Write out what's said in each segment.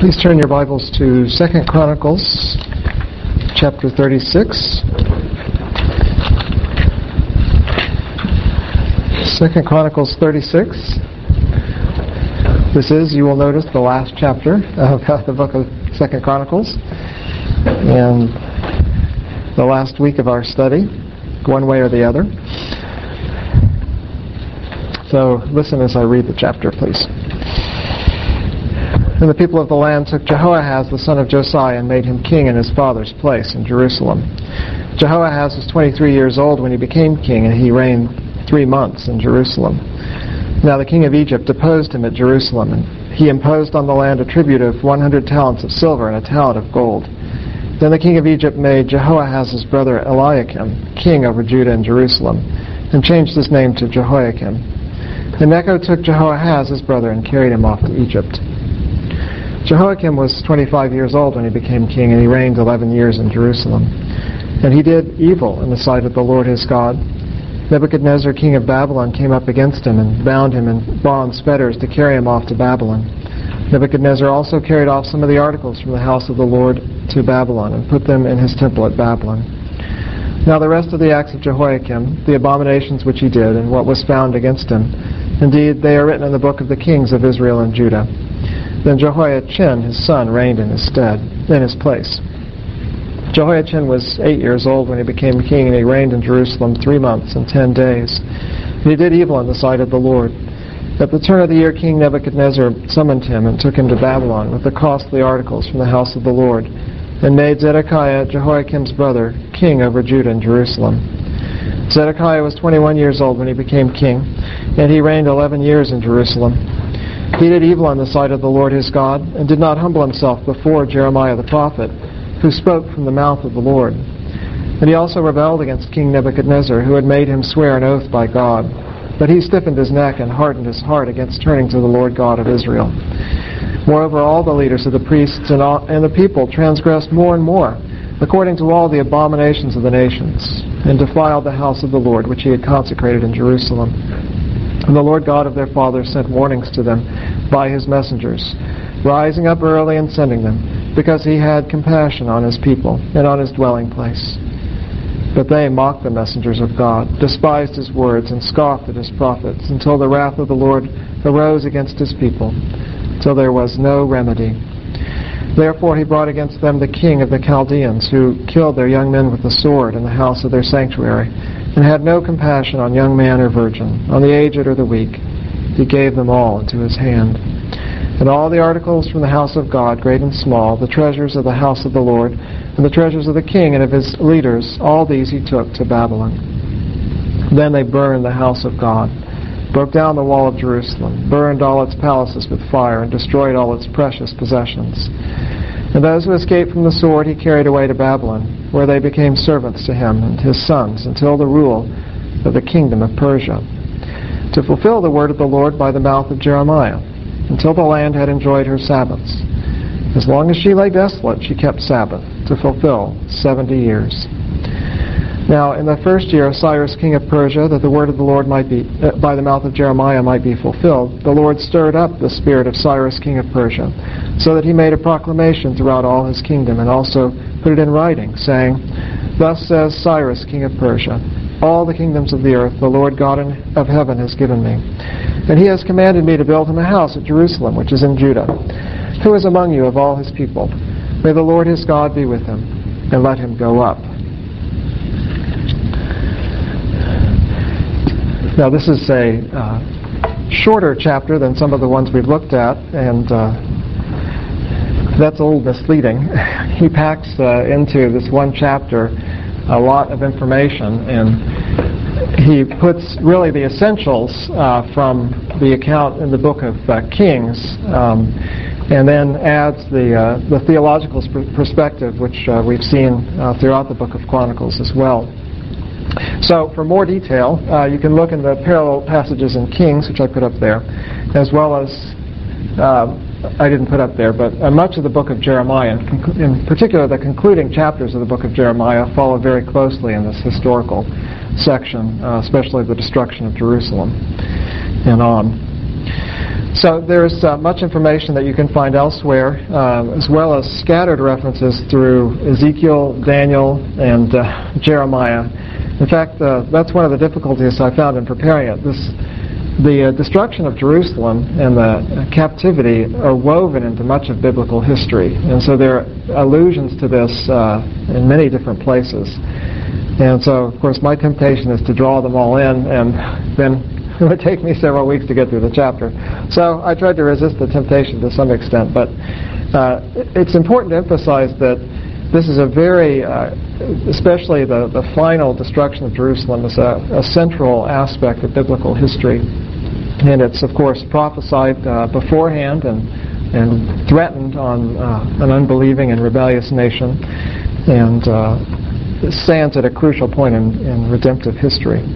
Please turn your Bibles to 2 Chronicles chapter 36. 2 Chronicles 36. This is, you will notice, the last chapter of the book of 2 Chronicles and the last week of our study, one way or the other. So listen as I read the chapter, please. And the people of the land took Jehoahaz the son of Josiah and made him king in his father's place in Jerusalem. Jehoahaz was 23 years old when he became king, and he reigned 3 months in Jerusalem. Now the king of Egypt deposed him at Jerusalem, and he imposed on the land a tribute of 100 talents of silver and a talent of gold. Then the king of Egypt made Jehoahaz's brother Eliakim king over Judah and Jerusalem, and changed his name to Jehoiakim. And Necho took Jehoahaz his brother and carried him off to Egypt. Jehoiakim was 25 years old when he became king, and he reigned 11 years in Jerusalem. And he did evil in the sight of the Lord his God. Nebuchadnezzar, king of Babylon, came up against him and bound him in bonds, fetters, to carry him off to Babylon. Nebuchadnezzar also carried off some of the articles from the house of the Lord to Babylon and put them in his temple at Babylon. Now the rest of the acts of Jehoiakim, the abominations which he did, and what was found against him, indeed, they are written in the book of the kings of Israel and Judah. Then Jehoiachin, his son, reigned in his place. Jehoiachin was 8 years old when he became king, and he reigned in Jerusalem 3 months and 10 days. And he did evil in the sight of the Lord. At the turn of the year, King Nebuchadnezzar summoned him and took him to Babylon with the costly articles from the house of the Lord, and made Zedekiah, Jehoiakim's brother, king over Judah and Jerusalem. Zedekiah was 21 years old when he became king, and he reigned 11 years in Jerusalem. He did evil in the sight of the Lord his God, and did not humble himself before Jeremiah the prophet, who spoke from the mouth of the Lord. And he also rebelled against King Nebuchadnezzar, who had made him swear an oath by God. But he stiffened his neck and hardened his heart against turning to the Lord God of Israel. Moreover, all the leaders of the priests and the people transgressed more and more, according to all the abominations of the nations, and defiled the house of the Lord, which he had consecrated in Jerusalem. And the Lord God of their fathers sent warnings to them by his messengers, rising up early and sending them, because he had compassion on his people and on his dwelling place. But they mocked the messengers of God, despised his words, and scoffed at his prophets, until the wrath of the Lord arose against his people, till there was no remedy. Therefore he brought against them the king of the Chaldeans, who killed their young men with the sword in the house of their sanctuary, and had no compassion on young man or virgin, on the aged or the weak. He gave them all into his hand. And all the articles from the house of God, great and small, the treasures of the house of the Lord, and the treasures of the king and of his leaders, all these he took to Babylon. Then they burned the house of God, broke down the wall of Jerusalem, burned all its palaces with fire, and destroyed all its precious possessions. And those who escaped from the sword he carried away to Babylon, where they became servants to him and his sons until the rule of the kingdom of Persia, to fulfill the word of the Lord by the mouth of Jeremiah, until the land had enjoyed her Sabbaths. As long as she lay desolate, she kept Sabbath, to fulfill 70 years. Now, in the first year of Cyrus king of Persia, that the word of the Lord might be, by the mouth of Jeremiah might be fulfilled, the Lord stirred up the spirit of Cyrus king of Persia, so that he made a proclamation throughout all his kingdom, and also put it in writing, saying, Thus says Cyrus king of Persia, all the kingdoms of the earth the Lord God of heaven has given me. And he has commanded me to build him a house at Jerusalem, which is in Judah. Who is among you of all his people? May the Lord his God be with him, and let him go up. Now this is a shorter chapter than some of the ones we've looked at, and that's a little misleading. He packs into this one chapter a lot of information, and he puts really the essentials from the account in the book of Kings, and then adds the theological perspective, which we've seen throughout the book of Chronicles as well. So for more detail, you can look in the parallel passages in Kings, which I put up there, as well as, I didn't put up there, but much of the book of Jeremiah, in particular the concluding chapters of the book of Jeremiah, follow very closely in this historical section, especially the destruction of Jerusalem and on. So there's much information that you can find elsewhere, as well as scattered references through Ezekiel, Daniel, and Jeremiah. In fact, that's one of the difficulties I found in preparing it. The destruction of Jerusalem and the captivity are woven into much of biblical history. And so there are allusions to this in many different places. And so, of course, my temptation is to draw them all in, and then it would take me several weeks to get through the chapter. So I tried to resist the temptation to some extent. But it's important to emphasize that this is a very, especially the final destruction of Jerusalem is a central aspect of biblical history. And it's, of course, prophesied beforehand and threatened on an unbelieving and rebellious nation, and stands at a crucial point in redemptive history.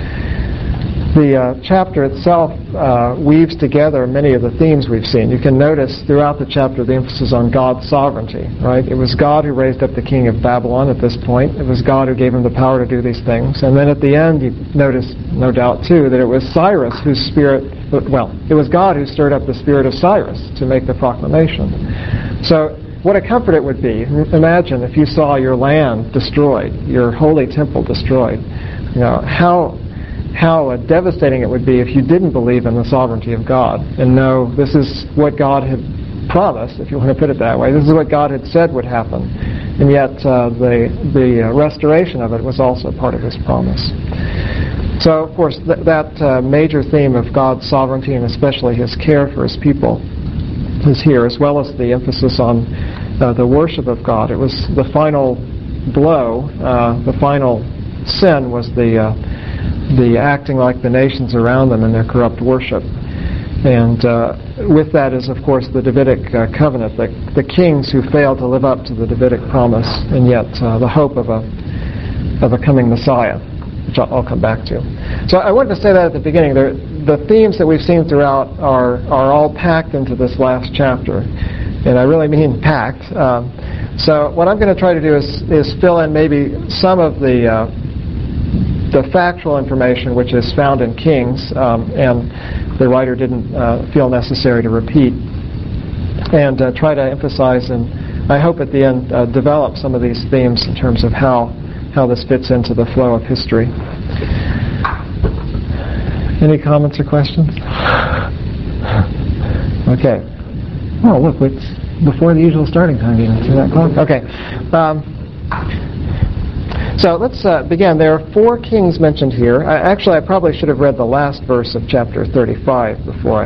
The chapter itself weaves together many of the themes we've seen. You can notice throughout the chapter the emphasis on God's sovereignty, right? It was God who raised up the king of Babylon at this point. It was God who gave him the power to do these things. And then at the end, you notice, no doubt, too, that it was Cyrus whose spirit, it was God who stirred up the spirit of Cyrus to make the proclamation. So what a comfort it would be. Imagine if you saw your land destroyed, your holy temple destroyed. You know, how devastating it would be if you didn't believe in the sovereignty of God and know this is what God had promised, if you want to put it that way. This is what God had said would happen. And yet the restoration of it was also part of his promise. So, of course, that major theme of God's sovereignty and especially his care for his people is here, as well as the emphasis on the worship of God. It was the final blow, the final sin was the acting like the nations around them in their corrupt worship. And with that is, of course, the Davidic covenant, the kings who failed to live up to the Davidic promise, and yet the hope of a coming Messiah, which I'll come back to. So I wanted to say that at the beginning. The themes that we've seen throughout are all packed into this last chapter, and I really mean packed. So what I'm going to try to do is fill in maybe some of the factual information which is found in Kings, and the writer didn't feel necessary to repeat, and try to emphasize and I hope at the end develop some of these themes in terms of how this fits into the flow of history. Any comments or questions? Okay. Oh, look, it's before the usual starting time. You can see that clock? Okay. So let's begin. There are 4 kings mentioned here. Actually, I probably should have read the last verse of chapter 35 before I...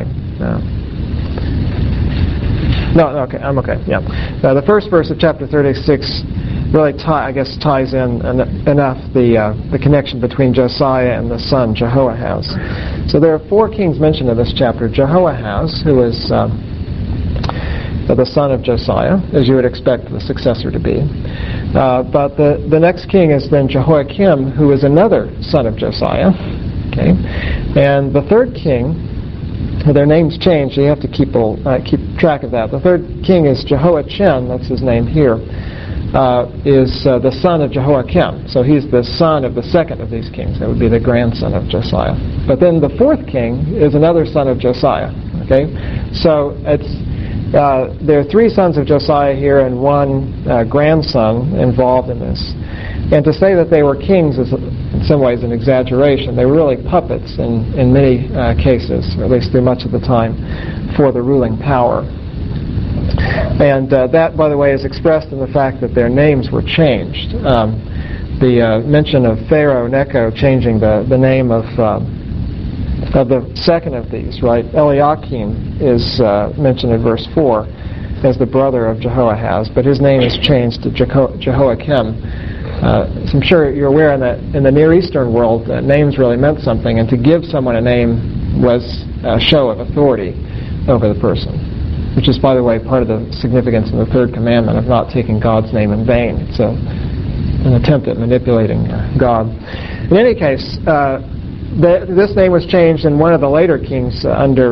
No, okay, I'm okay, yeah. The first verse of chapter 36 really, ties in enough the connection between Josiah and the son, Jehoahaz. So there are 4 kings mentioned in this chapter. Jehoahaz, who is the son of Josiah, as you would expect the successor to be. But the next king is then Jehoiakim, who is another son of Josiah. Okay, and the third king, their names change, so you have to keep track of that. The third king is Jehoiachin, that's his name here, is the son of Jehoiakim. So he's the son of the second of these kings. That would be the grandson of Josiah. But then the fourth king is another son of Josiah. Okay, so there are 3 sons of Josiah here and 1 grandson involved in this. And to say that they were kings is in some ways an exaggeration. They were really puppets in many cases, or at least through much of the time, for the ruling power. And that, by the way, is expressed in the fact that their names were changed. The mention of Pharaoh Necho changing the name of the second of these, right? Eliakim is mentioned in verse 4 as the brother of Jehoahaz, but his name is changed to Jehoiakim. So I'm sure you're aware in the Near Eastern world, names really meant something, and to give someone a name was a show of authority over the person, which is, by the way, part of the significance in the third commandment of not taking God's name in vain. It's an attempt at manipulating God. In any case, this name was changed in one of the later kings under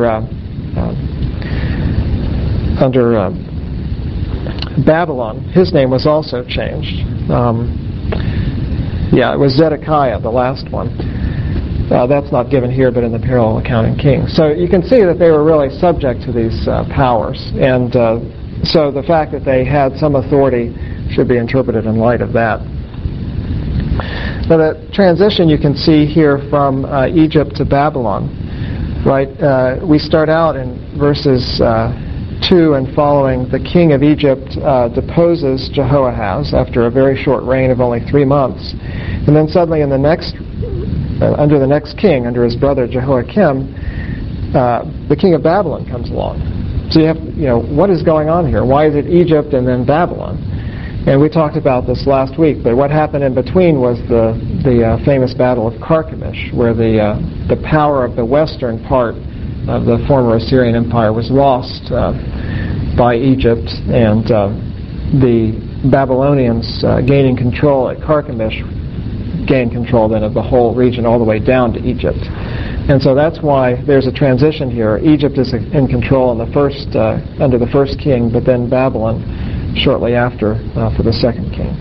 Babylon. His name was also changed. It was Zedekiah, the last one. That's not given here, but in the parallel account in Kings. So you can see that they were really subject to these powers. And so the fact that they had some authority should be interpreted in light of that. Now the transition you can see here from Egypt to Babylon, right? We start out in verses 2 and following. The king of Egypt deposes Jehoahaz after a very short reign of only 3 months. And then suddenly in the next under the next king, under his brother Jehoiakim, the king of Babylon comes along. So you have, what is going on here? Why is it Egypt and then Babylon? And we talked about this last week, but what happened in between was the famous Battle of Carchemish, where the power of the western part of the former Assyrian Empire was lost by Egypt, and the Babylonians gaining control at Carchemish gained control then of the whole region all the way down to Egypt. And so that's why there's a transition here. Egypt is in control in the first under the first king, but then Babylon shortly after for the second king.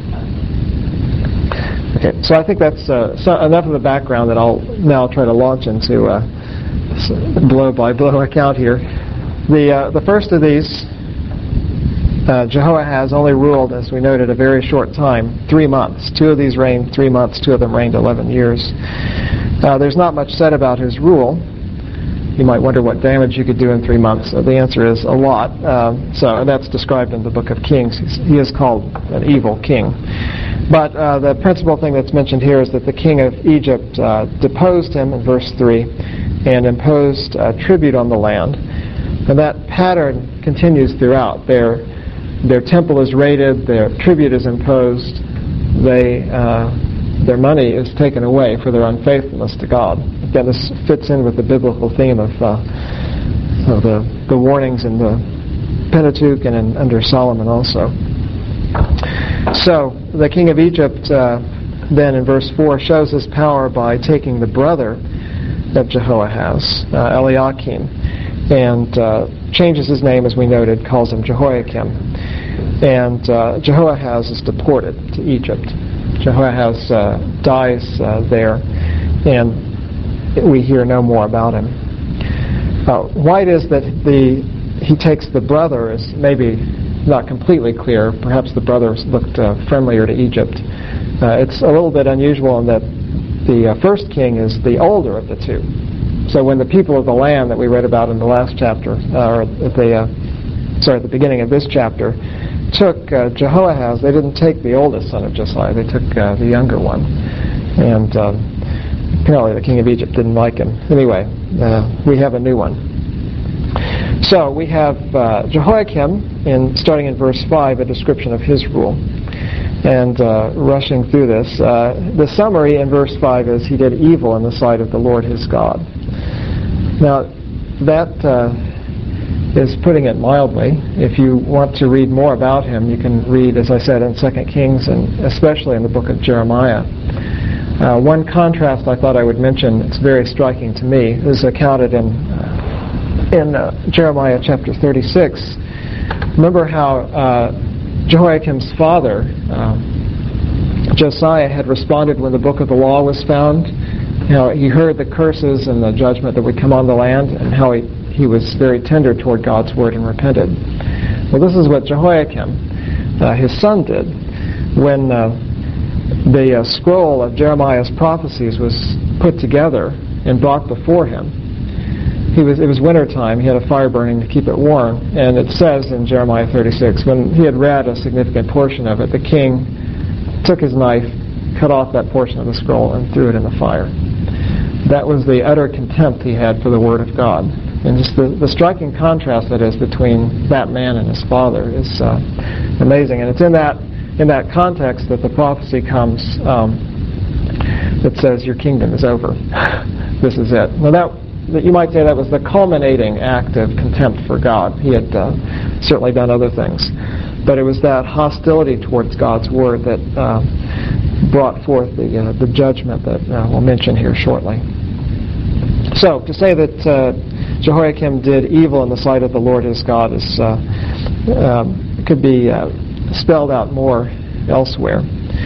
Okay, so I think that's enough of the background that I'll now try to launch into a blow-by-blow account here. The first of these, Jehoahaz only ruled, as we noted, a very short time, 3 months. 2 of these reigned 3 months, 2 of them reigned 11 years. There's not much said about his rule. You might wonder what damage you could do in 3 months. The answer is a lot. And that's described in the book of Kings. He is called an evil king. But the principal thing that's mentioned here is that the king of Egypt deposed him in verse 3 and imposed tribute on the land. And that pattern continues throughout. Their temple is raided, their tribute is imposed, their money is taken away for their unfaithfulness to God. Again, this fits in with the biblical theme of the warnings in the Pentateuch and under Solomon also. So the king of Egypt then in verse 4 shows his power by taking the brother of Jehoahaz, Eliakim, and changes his name, as we noted, calls him Jehoiakim. And Jehoahaz is deported to Egypt. Jehoahaz dies there, and we hear no more about him. Why it is that he takes the brother is maybe not completely clear. Perhaps the brother looked friendlier to Egypt. It's a little bit unusual in that the first king is the older of the two. So when the people of the land that we read about in the last chapter, or at the beginning of this chapter, took Jehoahaz, they didn't take the oldest son of Josiah, they took the younger one. And apparently the king of Egypt didn't like him. Anyway, we have a new one. So we have Jehoiakim, starting in verse 5, a description of his rule. And rushing through this, the summary in verse 5 is, he did evil in the sight of the Lord his God. Now, that is putting it mildly. If you want to read more about him, you can read, as I said, in 2 Kings and especially in the book of Jeremiah. One contrast I thought I would mention, it's very striking to me, is accounted in Jeremiah chapter 36. Remember how Jehoiakim's father, Josiah, had responded when the book of the law was found. How he heard the curses and the judgment that would come on the land, and how he was very tender toward God's word and repented. Well, this is what Jehoiakim, his son, did. When the scroll of Jeremiah's prophecies was put together and brought before him, it was wintertime. He had a fire burning to keep it warm. And it says in Jeremiah 36, when he had read a significant portion of it, the king took his knife, cut off that portion of the scroll, and threw it in the fire. That was the utter contempt he had for the Word of God. And just the striking contrast that is between that man and his father is amazing. And it's in that context that the prophecy comes that says, your kingdom is over. This is it. Now that you might say that was the culminating act of contempt for God. He had certainly done other things. But it was that hostility towards God's Word that brought forth the judgment that we'll mention here shortly. So, to say that Jehoiakim did evil in the sight of the Lord his God could be spelled out more elsewhere.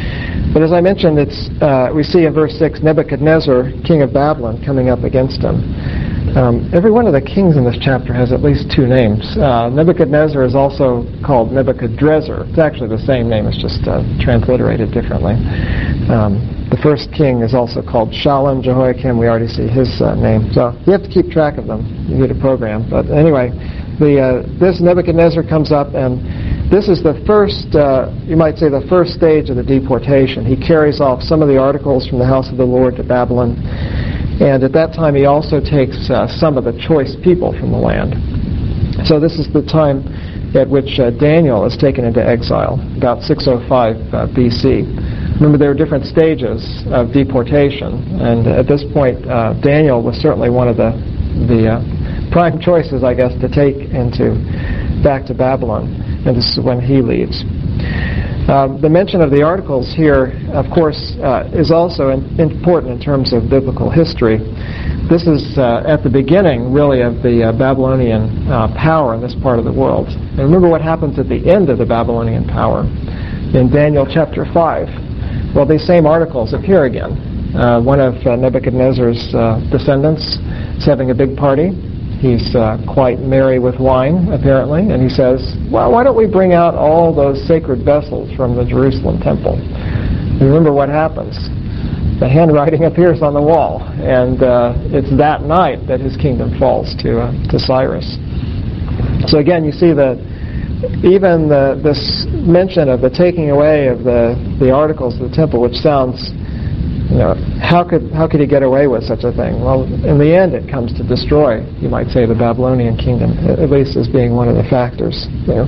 But as I mentioned, we see in verse 6 Nebuchadnezzar, king of Babylon, coming up against him. Every one of the kings in this chapter has at least two names. Nebuchadnezzar is also called Nebuchadrezzar. It's actually the same name, it's just transliterated differently. The first king is also called Shallum. Jehoiakim, we already see his name. So you have to keep track of them. You need a program. But anyway, this Nebuchadnezzar comes up, and this is the first, you might say, the first stage of the deportation. He carries off some of the articles from the house of the Lord to Babylon. And at that time, he also takes some of the choice people from the land. So this is the time at which Daniel is taken into exile, about 605 BC. Remember, there were different stages of deportation, and at this point, Daniel was certainly one of the prime choices, I guess, to take back to Babylon, and this is when he leaves. The mention of the articles here, of course, is also important in terms of biblical history. This is at the beginning, really, of the Babylonian power in this part of the world. And remember what happens at the end of the Babylonian power in Daniel chapter 5. Well, these same articles appear again. One of Nebuchadnezzar's descendants is having a big party. He's quite merry with wine, apparently, and he says, well, why don't we bring out all those sacred vessels from the Jerusalem temple? And remember what happens. The handwriting appears on the wall, and it's that night that his kingdom falls to Cyrus. So again, you see that even this mention of the taking away of the articles of the temple, which sounds, how could he get away with such a thing? Well, in the end, it comes to destroy, you might say, the Babylonian kingdom, at least as being one of the factors there.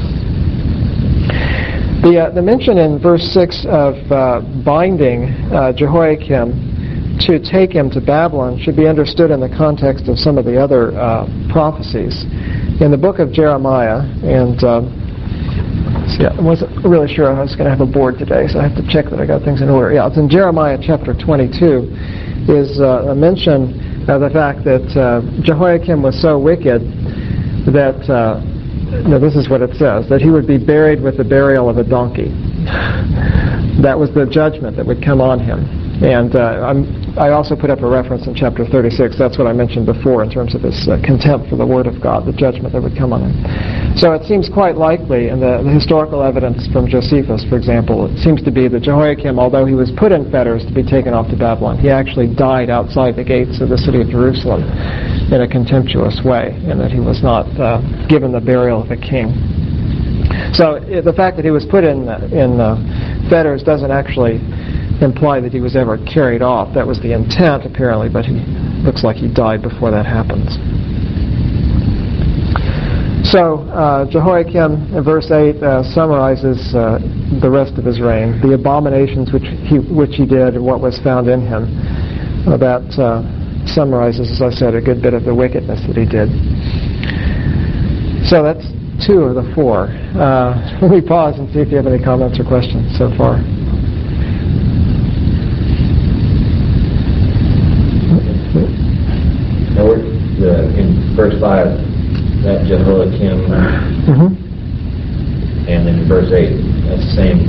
The mention in verse 6 of binding Jehoiakim to take him to Babylon should be understood in the context of some of the other prophecies. In the book of Jeremiah, and I wasn't really sure I was going to have a board today, so I have to check that I got things in order. Yeah, it's in Jeremiah chapter 22, is a mention of the fact that Jehoiakim was so wicked that, this is what it says, that he would be buried with the burial of a donkey. That was the judgment that would come on him. And I also put up a reference in chapter 36. That's what I mentioned before in terms of his contempt for the Word of God, the judgment that would come on him. So it seems quite likely, in the historical evidence from Josephus, for example, it seems to be that Jehoiakim, although he was put in fetters to be taken off to Babylon, he actually died outside the gates of the city of Jerusalem in a contemptuous way, and that he was not given the burial of a king. So the fact that he was put in fetters doesn't actually imply that he was ever carried off. That was the intent, apparently, but he looks like he died before that happens. So Jehoiakim, in verse 8, summarizes the rest of his reign, the abominations which he did and what was found in him. That summarizes, as I said, a good bit of the wickedness that he did. So that's 2 of the 4. Let me pause and see if you have any comments or questions so far. Now we're in verse 5, that Jehoiakim, and then in verse 8, that's the same.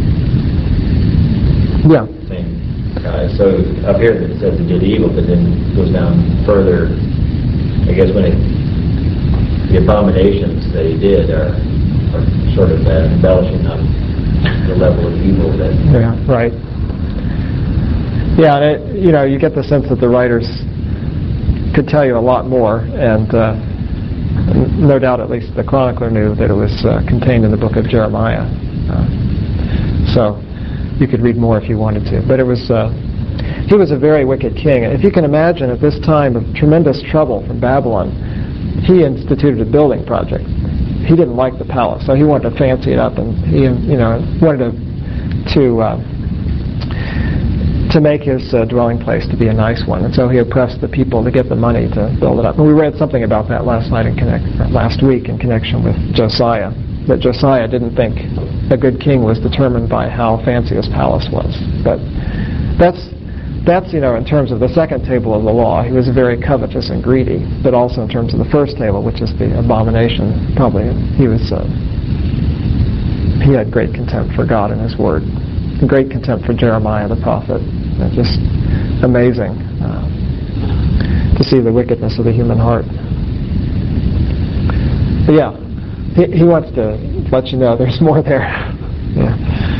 Yeah. Same guy. So up here it says he did evil, but then it goes down further. I guess the abominations that he did are sort of embellishing on the level of evil that. Yeah. Right. Yeah, and you get the sense that the writers could tell you a lot more, and no doubt at least the chronicler knew that it was contained in the book of Jeremiah. So you could read more if you wanted to. But he was a very wicked king. And if you can imagine, at this time of tremendous trouble from Babylon, he instituted a building project. He didn't like the palace, so he wanted to fancy it up, and he wanted to make his dwelling place to be a nice one, and so he oppressed the people to get the money to build it up. And we read something about that last week in connection with Josiah, that Josiah didn't think a good king was determined by how fancy his palace was. But that's in terms of the second table of the law, he was very covetous and greedy. But also in terms of the first table, which is the abomination, probably he had great contempt for God and His Word. great contempt for Jeremiah the prophet. Just amazing to see the wickedness of the human heart. But yeah, he wants to let you know there's more there. Yeah.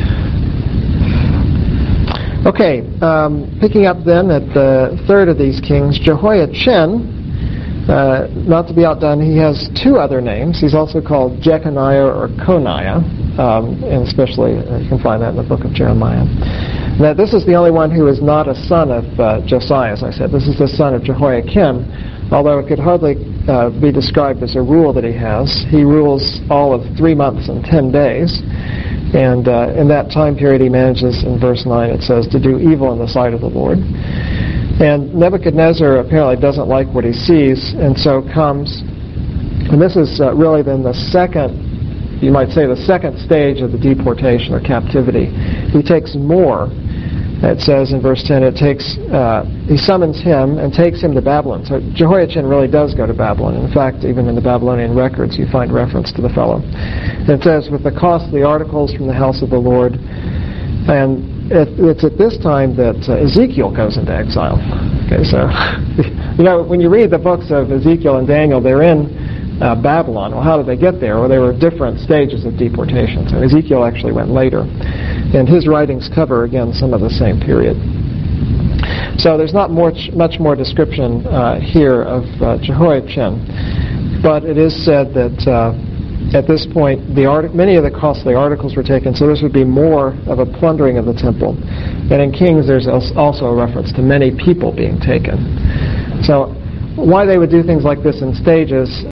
Okay, picking up then at the third of these kings, Jehoiachin. Not to be outdone, he has two other names. He's also called Jeconiah or Coniah, and especially you can find that in the book of Jeremiah. Now, this is the only one who is not a son of Josiah, as I said. This is the son of Jehoiakim, although it could hardly be described as a rule that he has. He rules all of 3 months and 10 days. And in that time period, he manages, in verse 9, it says, to do evil in the sight of the Lord. And Nebuchadnezzar apparently doesn't like what he sees, and so comes, and this is really then the second, you might say the second stage of the deportation or captivity. He takes more. It says in verse 10, he summons him and takes him to Babylon. So Jehoiachin really does go to Babylon. In fact, even in the Babylonian records, you find reference to the fellow. And it says, with the costly articles from the house of the Lord. And it's at this time that Ezekiel goes into exile. Okay, so, when you read the books of Ezekiel and Daniel, they're in Babylon. Well, how did they get there? Well, there were different stages of deportation. So Ezekiel actually went later. And his writings cover, again, some of the same period. So there's not much more description here of Jehoiachin. But it is said that at this point, many of the costly articles were taken, so this would be more of a plundering of the temple. And in Kings, there's also a reference to many people being taken. So why they would do things like this in stages